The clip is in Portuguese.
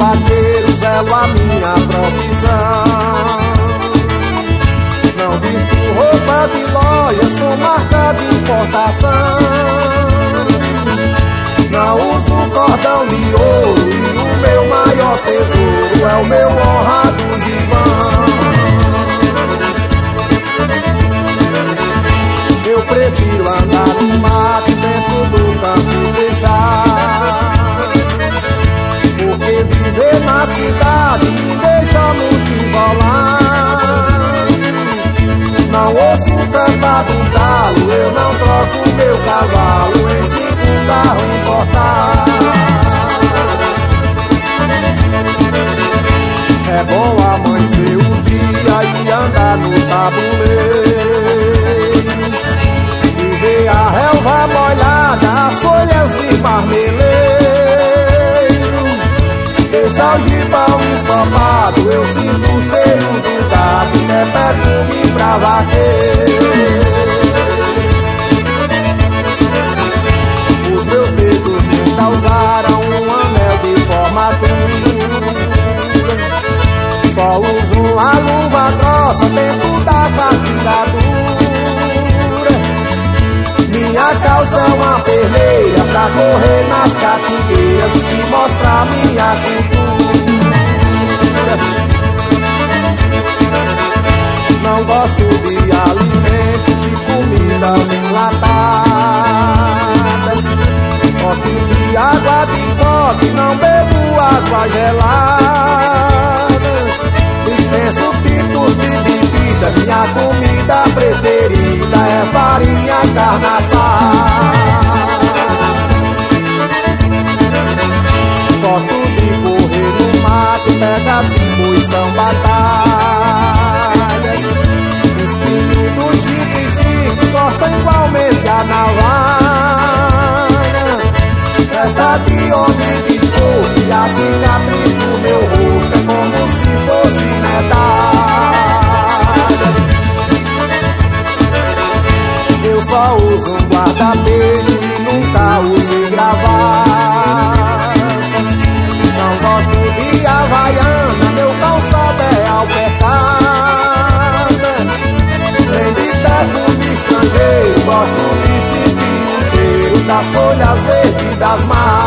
vaqueiro, zelo a minha profissão. Não visto roupa de lojas com marca de importação. Não uso cordão de ouro e o meu maior tesouro é o meu honrado gibão. Eu prefiro andar no mato dentro do campo fechado, porque viver na cidade me deixa muito isolado. Não ouço cantar do galo, eu não troco meu cavalo em 5 carros importados. É bom amanhecer o dia e andar no tabuleiro e ver a relva molhada, as folhas de marmeleiro. Deixa o gibão ensopado, eu sinto o cheiro do gado, que é perfume pra vaqueiro. Os meus dedos nunca usaram um anel de formatura, só uso uma luva grossa dentro da carregadura. Minha calça é uma perneira pra correr nas catingueiras e mostrar minha cultura. Não gosto de alimentos, de comidas enlatadas. Gosto de água de coque, não bebo água gelada. Dispenso tipos de bebida, minha comida preferida é farinha, carne assada. Gosto de correr no mato, pegar tipos são batalhas. Os filhos do chique-chique cortam igualmente a navalha. Festa de homem disposto e a cicatriz do meu rosto é como se fosse medalhas. Eu só uso um guarda-pelo e nunca usei gravata. Não gosto de havaiana, meu calçado é alpercada. Nem de perfume estrangeiro, gosto de sentir o cheiro das folhas verdes das matas.